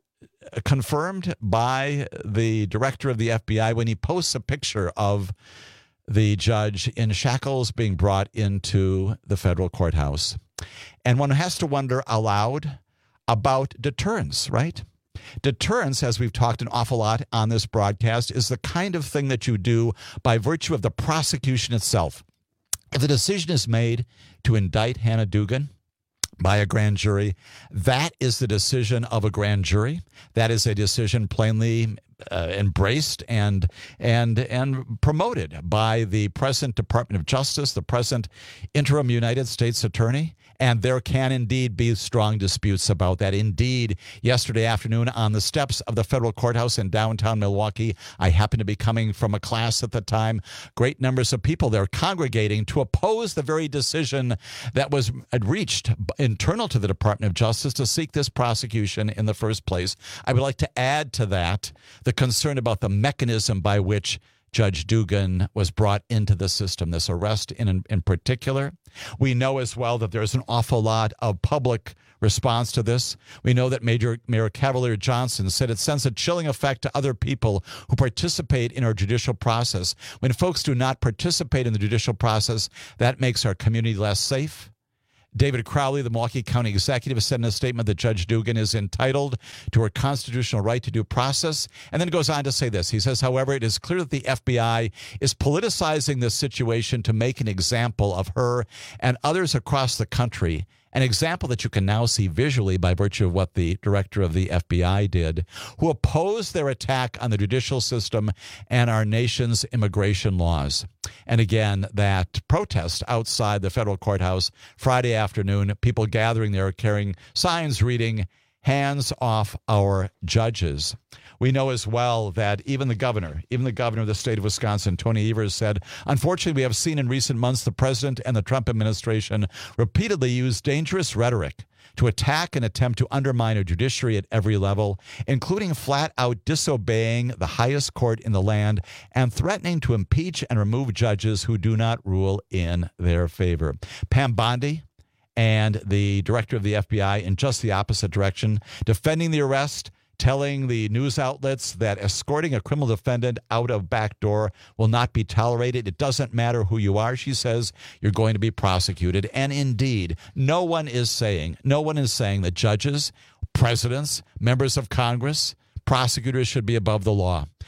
confirmed by the director of the F B I when he posts a picture of the judge in shackles being brought into the federal courthouse. And one has to wonder aloud about deterrence, right? Deterrence, as we've talked an awful lot on this broadcast, is the kind of thing that you do by virtue of the prosecution itself. If the decision is made to indict Hannah Dugan by a grand jury, that is the decision of a grand jury. That is a decision plainly uh, embraced and and and promoted by the present Department of Justice, the present interim United States Attorney. And there can indeed be strong disputes about that. Indeed, yesterday afternoon on the steps of the federal courthouse in downtown Milwaukee, I happened to be coming from a class at the time. Great numbers of people there congregating to oppose the very decision that was reached internal to the Department of Justice to seek this prosecution in the first place. I would like to add to that the concern about the mechanism by which Judge Dugan was brought into the system, this arrest in in particular. We know as well that there's an awful lot of public response to this. We know that Major Mayor Cavalier Johnson said it sends a chilling effect to other people who participate in our judicial process. When folks do not participate in the judicial process, that makes our community less safe. David Crowley, the Milwaukee County Executive, said in a statement that Judge Dugan is entitled to her constitutional right to due process, and then goes on to say this. He says, however, it is clear that the F B I is politicizing this situation to make an example of her and others across the country, an example that you can now see visually by virtue of what the director of the F B I did, who opposed their attack on the judicial system and our nation's immigration laws. And again, that protest outside the federal courthouse Friday afternoon, people gathering there carrying signs reading, "Hands off our judges." We know as well that even the governor, even the governor of the state of Wisconsin, Tony Evers, said, unfortunately, we have seen in recent months the president and the Trump administration repeatedly use dangerous rhetoric to attack and attempt to undermine a judiciary at every level, including flat out disobeying the highest court in the land and threatening to impeach and remove judges who do not rule in their favor. Pam Bondi and the director of the F B I in just the opposite direction, defending the arrest, telling the news outlets that escorting a criminal defendant out of back door will not be tolerated. It doesn't matter who you are, she says, you're going to be prosecuted. And indeed, no one is saying, no one is saying that judges, presidents, members of Congress, prosecutors should be above the law.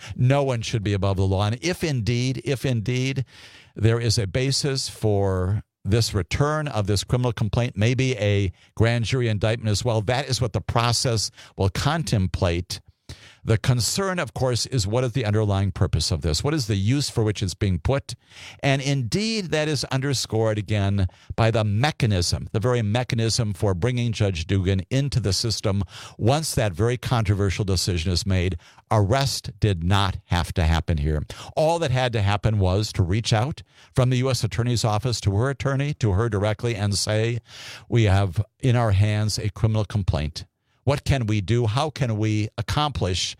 No one should be above the law. And if indeed, if indeed there is a basis for this return of this criminal complaint, maybe a grand jury indictment as well, that is what the process will contemplate. The concern, of course, is what is the underlying purpose of this? What is the use for which it's being put? And indeed, that is underscored again by the mechanism, the very mechanism for bringing Judge Dugan into the system once that very controversial decision is made. Arrest did not have to happen here. All that had to happen was to reach out from the U S Attorney's Office to her attorney, to her directly, and say, we have in our hands a criminal complaint. What can we do? How can we accomplish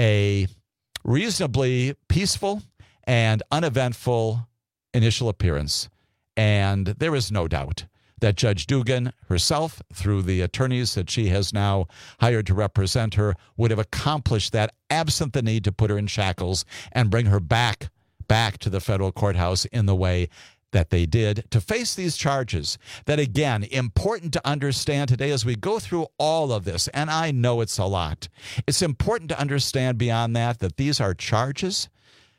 a reasonably peaceful and uneventful initial appearance? And there is no doubt that Judge Dugan herself, through the attorneys that she has now hired to represent her, would have accomplished that absent the need to put her in shackles and bring her back, back to the federal courthouse in the way that they did to face these charges. That, again, important to understand today as we go through all of this, and I know it's a lot. It's important to understand beyond that that these are charges.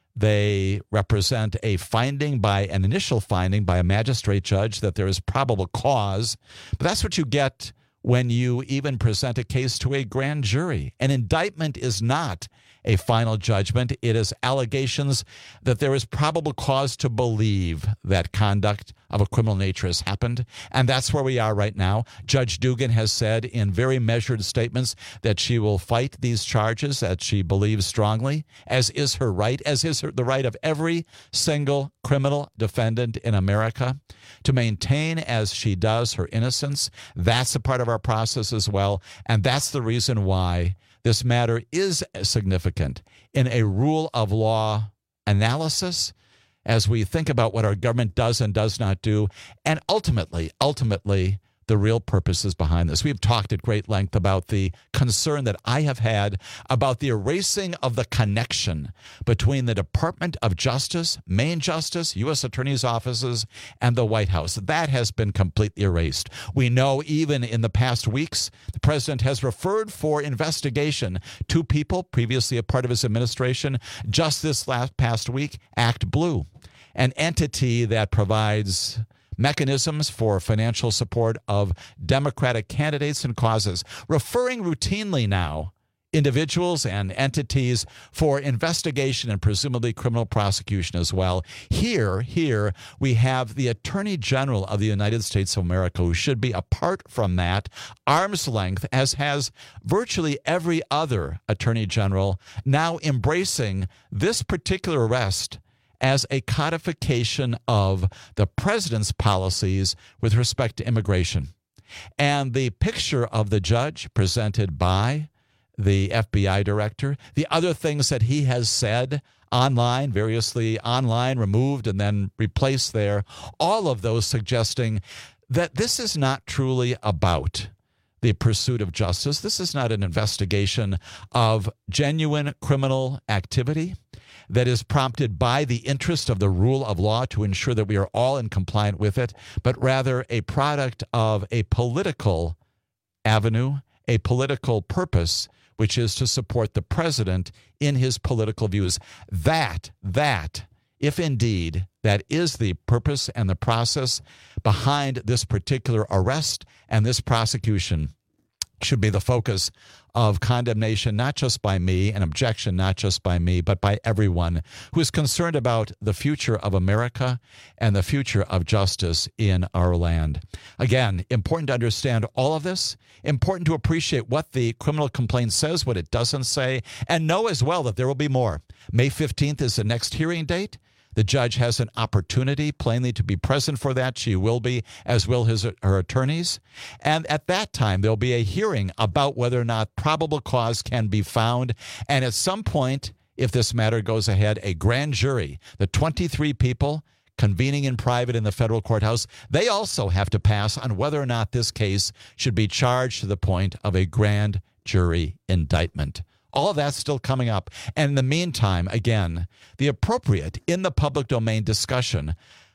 They represent a finding by an initial finding by a magistrate judge that there is probable cause. But that's what you get when you even present a case to a grand jury. An indictment is not a final judgment. It is allegations that there is probable cause to believe that conduct of a criminal nature has happened. And that's where we are right now. Judge Dugan has said in very measured statements that she will fight these charges, that she believes strongly, as is her right, as is her, the right of every single criminal defendant in America to maintain, as she does, her innocence. That's a part of our process as well. And that's the reason why this matter is significant in a rule of law analysis as we think about what our government does and does not do, and ultimately, ultimately, the real purposes behind this. We've talked at great length about the concern that I have had about the erasing of the connection between the Department of Justice, Main Justice, U S Attorney's offices, and the White House. That has been completely erased. We know even in the past weeks, the president has referred for investigation to people previously a part of his administration. Just this last past week, Act Blue, an entity that provides mechanisms for financial support of Democratic candidates and causes, referring routinely now individuals and entities for investigation and presumably criminal prosecution as well. Here, here we have the Attorney General of the United States of America, who should be apart from that, arm's length, as has virtually every other Attorney General, now embracing this particular arrest as a codification of the president's policies with respect to immigration. And the picture of the judge presented by the F B I director, the other things that he has said online, variously online, removed and then replaced there, all of those suggesting that this is not truly about the pursuit of justice. This is not an investigation of genuine criminal activity that is prompted by the interest of the rule of law to ensure that we are all in compliance with it, but rather a product of a political avenue, a political purpose, which is to support the president in his political views. That, that, if indeed that is the purpose and the process behind this particular arrest and this prosecution, should be the focus of condemnation, not just by me, an objection not just by me, but by everyone who is concerned about the future of America and the future of justice in our land. Again, important to understand all of this, important to appreciate what the criminal complaint says, what it doesn't say, and know as well that there will be more. May fifteenth is the next hearing date. The judge has an opportunity plainly to be present for that. She will be, as will his her attorneys. And at that time, there'll be a hearing about whether or not probable cause can be found. And at some point, if this matter goes ahead, a grand jury, the twenty-three people convening in private in the federal courthouse, they also have to pass on whether or not this case should be charged to the point of a grand jury indictment. All of that's still coming up. And in the meantime, again, the appropriate in the public domain discussion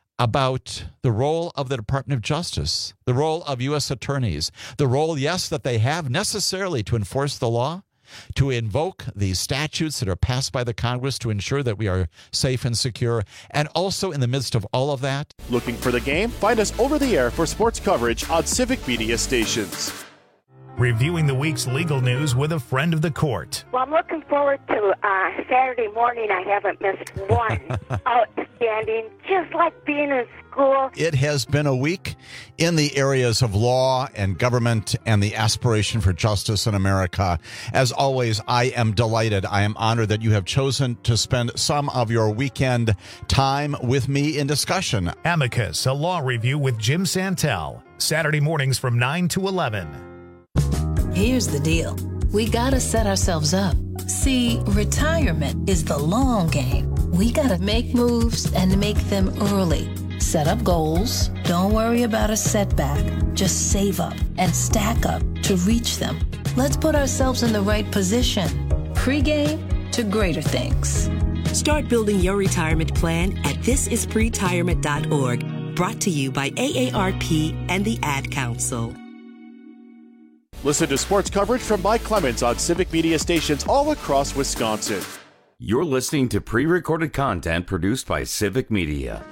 about the role of the Department of Justice, the role of U S attorneys, the role, yes, that they have necessarily to enforce the law, to invoke the statutes that are passed by the Congress to ensure that we are safe and secure. And also in the midst of all of that, looking for the game? Find us over the air for sports coverage on Civic Media stations. Reviewing the week's legal news with a friend of the court. Well, I'm looking forward to uh, Saturday morning. I haven't missed one. Outstanding, just like being in school. It has been a week in the areas of law and government and the aspiration for justice in America. As always, I am delighted. I am honored that you have chosen to spend some of your weekend time with me in discussion. Amicus, a law review with Jim Santel. Saturday mornings from nine to eleven. Here's the deal. We gotta set ourselves up. See, retirement is the long game. We gotta make moves and make them early. Set up goals. Don't worry about a setback. Just save up and stack up to reach them. Let's put ourselves in the right position. Pre-game to greater things. Start building your retirement plan at this is pretirement dot org. Brought to you by A A R P and the Ad Council. Listen to sports coverage from Mike Clemens on Civic Media stations all across Wisconsin. You're listening to pre-recorded content produced by Civic Media.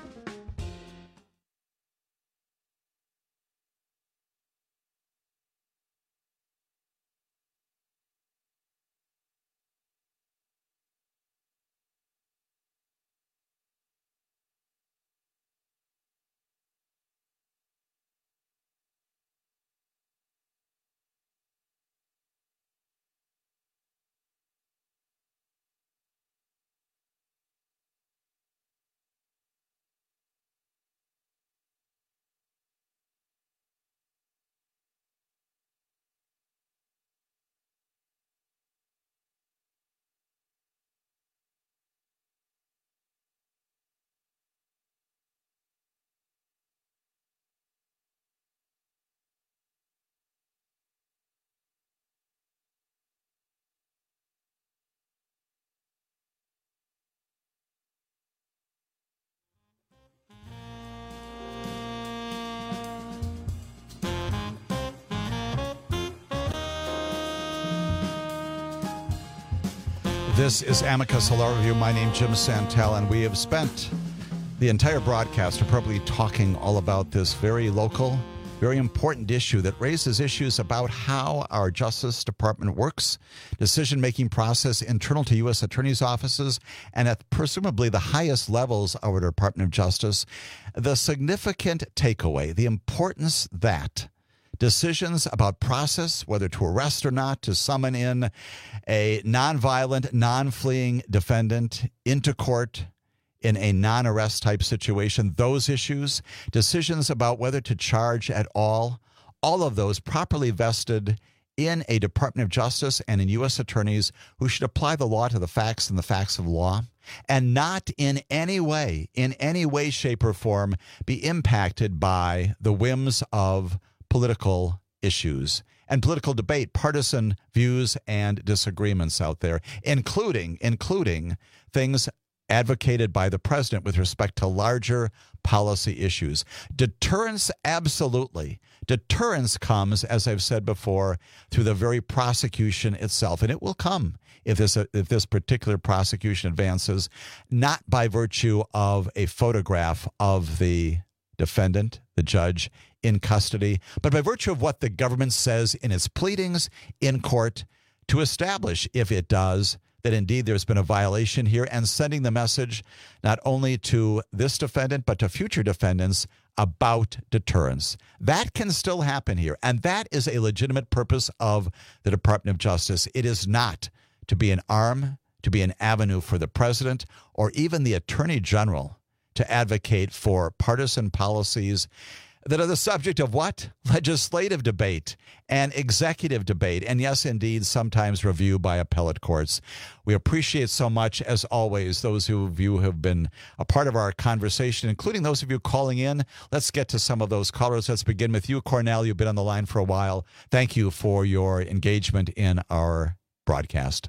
This is Amicus Law Review. My name is Jim Santel, and we have spent the entire broadcast appropriately talking all about this very local, very important issue that raises issues about how our Justice Department works, decision-making process internal to U S attorneys' offices, and at presumably the highest levels of our Department of Justice. The significant takeaway, the importance that decisions about process, whether to arrest or not, to summon in a nonviolent, non-fleeing defendant into court in a non-arrest type situation, those issues, decisions about whether to charge at all, all of those properly vested in a Department of Justice and in U S attorneys who should apply the law to the facts and the facts of law, and not in any way, in any way, shape, or form be impacted by the whims of political issues and political debate, partisan views and disagreements out there, including including things advocated by the president with respect to larger policy issues. Deterrence, absolutely. Deterrence comes, as I've said before, through the very prosecution itself, and it will come if this if this particular prosecution advances, not by virtue of a photograph of the defendant, the judge, in custody, but by virtue of what the government says in its pleadings in court to establish, if it does, that indeed there's been a violation here, and sending the message not only to this defendant but to future defendants about deterrence. That can still happen here, and that is a legitimate purpose of the Department of Justice. It is not to be an arm, to be an avenue for the president or even the attorney general to advocate for partisan policies that are the subject of what? Legislative debate and executive debate. And yes, indeed, sometimes review by appellate courts. We appreciate so much, as always, those of you who have been a part of our conversation, including those of you calling in. Let's get to some of those callers. Let's begin with you, Cornell. You've been on the line for a while. Thank you for your engagement in our broadcast.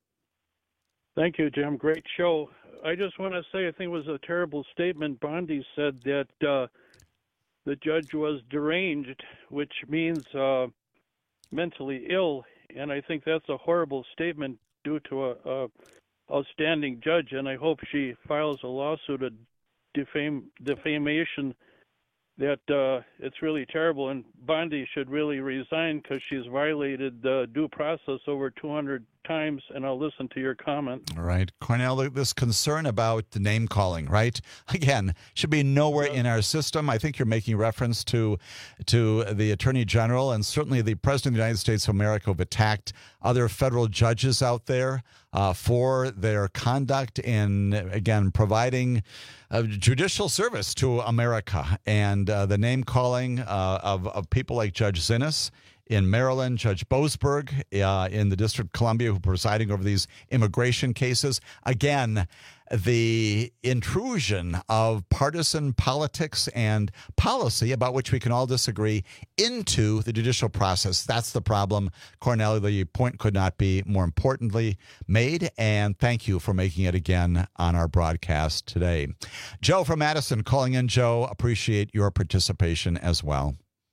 Thank you, Jim. Great show. I just want to say I think it was a terrible statement. Bondi said that uh, the judge was deranged, which means uh, mentally ill. and I think that's a horrible statement due to a, a outstanding judge, and I hope she files a lawsuit of defame, defamation that uh, it's really terrible, and Bondi should really resign because she's violated uh, due process over two hundred times, and I'll listen to your comment. All right. Cornell, this concern about the name calling, right? Again, should be nowhere in our system. I think you're making reference to to the Attorney General and certainly the President of the United States of America who have attacked other federal judges out there uh, for their conduct in, again, providing uh, judicial service to America. And uh, the name calling uh, of, of people like Judge Zinnes in Maryland, Judge Boasberg uh, in the District of Columbia, who are presiding over these immigration cases. Again, the intrusion of partisan politics and policy about which we can all disagree into the judicial process. That's the problem. Cornell, the point could not be more importantly made, and thank you for making it again on our broadcast today. Joe from Madison calling in. Joe, appreciate your participation as well.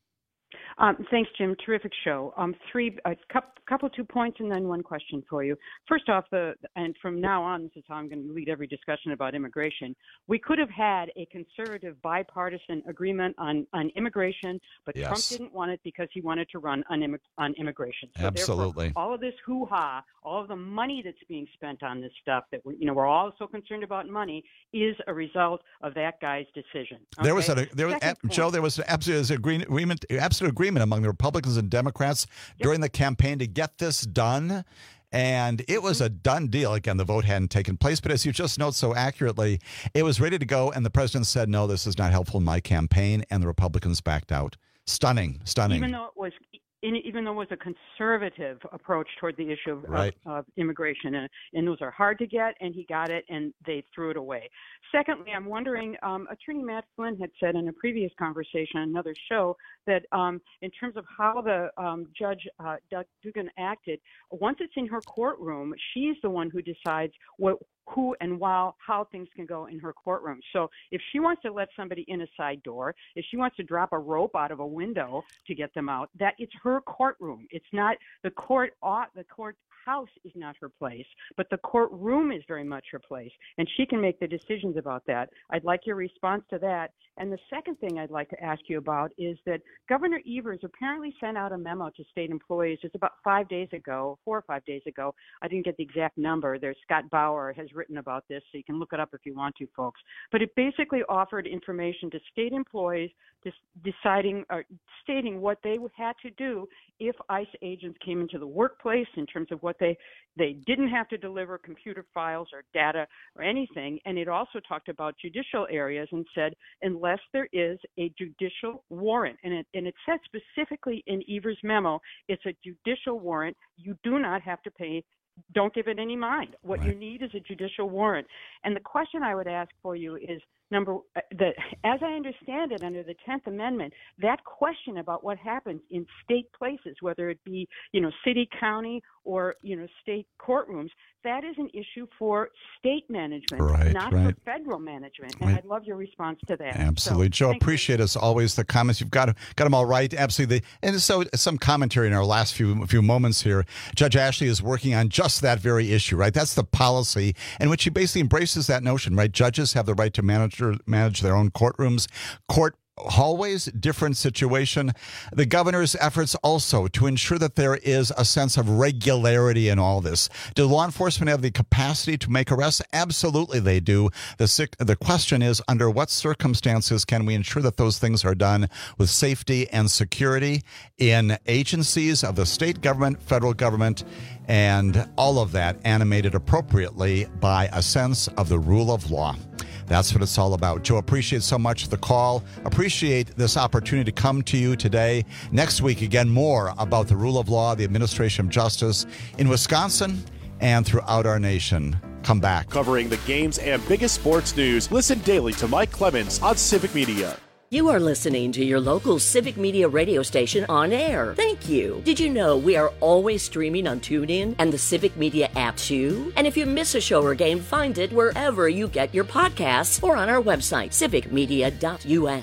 Um, thanks, Jim. Terrific show. Um, three, a couple, couple, two points, and then one question for you. First off, the and from now on, this is how I'm going to lead every discussion about immigration. We could have had a conservative bipartisan agreement on, on immigration, but yes. Trump didn't want it because he wanted to run on, immig- on immigration. So Absolutely. All of this hoo-ha, all of the money that's being spent on this stuff that we, you know, we're all so concerned about money is a result of that guy's decision. Okay? There was a there was Joe. There was an absolute agreement. Absolute agreement. among the Republicans and Democrats yep. during the campaign to get this done. And it was a done deal. Again, the vote hadn't taken place. But as you just note so accurately, it was ready to go. And the president said, no, this is not helpful in my campaign. And the Republicans backed out. Stunning, stunning. Even though it was even though it was a conservative approach toward the issue of, right. of, of immigration. And, and those are hard to get, and he got it, and they threw it away. Secondly, I'm wondering, um, Attorney Matt Flynn had said in a previous conversation on another show that um, in terms of how the um, Judge uh, Doug Dugan acted, once it's in her courtroom, she's the one who decides what who and while, how things can go in her courtroom. So if she wants to let somebody in a side door, if she wants to drop a rope out of a window to get them out, that it's her courtroom. It's not the court. The court house is not her place, but the courtroom is very much her place, and she can make the decisions about that. I'd like your response to that. And the second thing I'd like to ask you about is that Governor Evers apparently sent out a memo to state employees just about five days ago, four or five days ago. I didn't get the exact number. There's Scott Bauer has written about this, so you can look it up if you want to, folks. But it basically offered information to state employees deciding or stating what they had to do if ICE agents came into the workplace in terms of what they they didn't have to deliver computer files or data or anything. And it also talked about judicial areas and said unless there is a judicial warrant, and it and it said specifically in Evers' memo, it's a judicial warrant. You do not have to pay. Don't give it any mind. What right. you need is a judicial warrant. And the question I would ask for you is, number, the, as I understand it, under the tenth Amendment, that question about what happens in state places, whether it be, you know, city, county, or, you know, state courtrooms, that is an issue for state management, right, not right. for federal management. And right. I'd love your response to that. Absolutely. So, Joe, appreciate you. as always the comments. You've got, got them all right. Absolutely. And so some commentary in our last few few moments here. Judge Ashley is working on just that very issue, right? That's the policy in which he basically embraces that notion, right? Judges have the right to manage, manage their own courtrooms. Court hallways, different situation. The governor's efforts also to ensure that there is a sense of regularity in all this. Do law enforcement have the capacity to make arrests? Absolutely they do. The sick, the question is, under what circumstances can we ensure that those things are done with safety and security in agencies of the state government, federal government, and all of that animated appropriately by a sense of the rule of law. That's what it's all about. Joe, appreciate so much the call. Appreciate this opportunity to come to you today. Next week, again, more about the rule of law, the administration of justice in Wisconsin and throughout our nation. Come back. Covering the games and biggest sports news. Listen daily to Mike Clemens on Civic Media. You are listening to your local Civic Media radio station on air. Thank you. Did you know we are always streaming on TuneIn and the Civic Media app too? And if you miss a show or game, find it wherever you get your podcasts or on our website, civic media dot u s.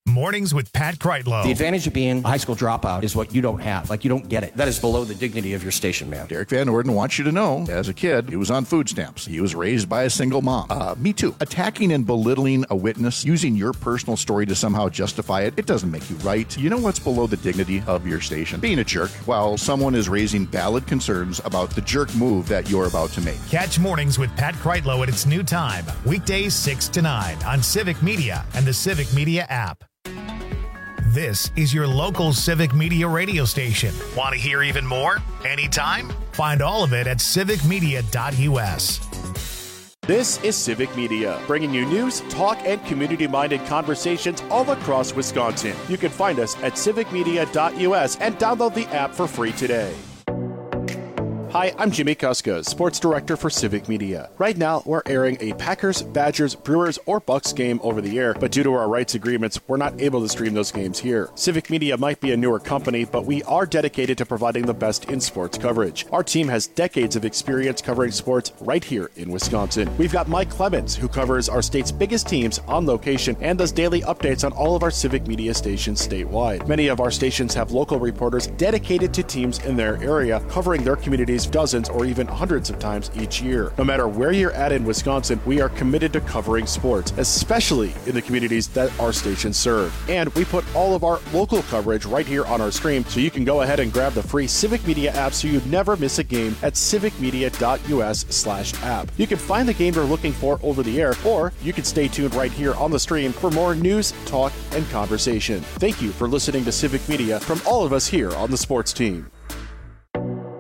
Mornings with Pat Kreitlow. The advantage of being a high school dropout is what you don't have. Like, you don't get it. That is below the dignity of your station, man. Derek Van Orden wants you to know, as a kid, he was on food stamps. He was raised by a single mom. Uh, me too. Attacking and belittling a witness, using your personal story to somehow justify it, it doesn't make you right. You know what's below the dignity of your station? Being a jerk while someone is raising valid concerns about the jerk move that you're about to make. Catch Mornings with Pat Kreitlow at its new time, weekdays six to nine on Civic Media and the Civic Media app. This is your local Civic Media radio station. Want to hear even more? Anytime? Find all of it at civic media dot u s. This is Civic Media, bringing you news, talk, and community-minded conversations all across Wisconsin. You can find us at civic media dot u s and download the app for free today. Hi, I'm Jimmy Kuskos, Sports Director for Civic Media. Right now, we're airing a Packers, Badgers, Brewers, or Bucks game over the air, but due to our rights agreements, we're not able to stream those games here. Civic Media might be a newer company, but we are dedicated to providing the best in sports coverage. Our team has decades of experience covering sports right here in Wisconsin. We've got Mike Clemens, who covers our state's biggest teams on location and does daily updates on all of our Civic Media stations statewide. Many of our stations have local reporters dedicated to teams in their area, covering their communities dozens or even hundreds of times each year. No matter where you're at in Wisconsin, we are committed to covering sports, especially in the communities that our stations serve. And we put all of our local coverage right here on our stream, so you can go ahead and grab the free Civic Media app so you never miss a game at civic media dot u s slash app. You can find the game you're looking for over the air, or you can stay tuned right here on the stream for more news, talk, and conversation. Thank you for listening to Civic Media from all of us here on the sports team.